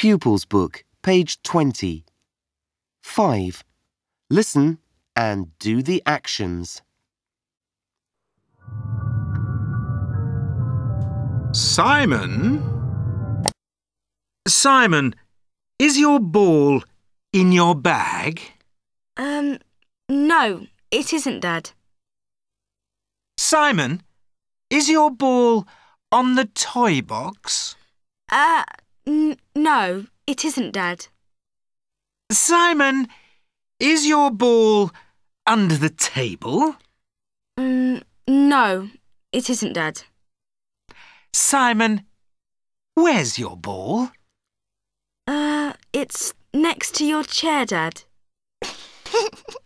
Pupils Book, page 20. 5. Listen and do the actions. Simon? Simon, is your ball in your bag? No, it isn't, Dad. Simon, is your ball on the toy box? No, it isn't, Dad. Simon, is your ball under the table? No, it isn't, Dad. Simon, where's your ball? It's next to your chair, Dad.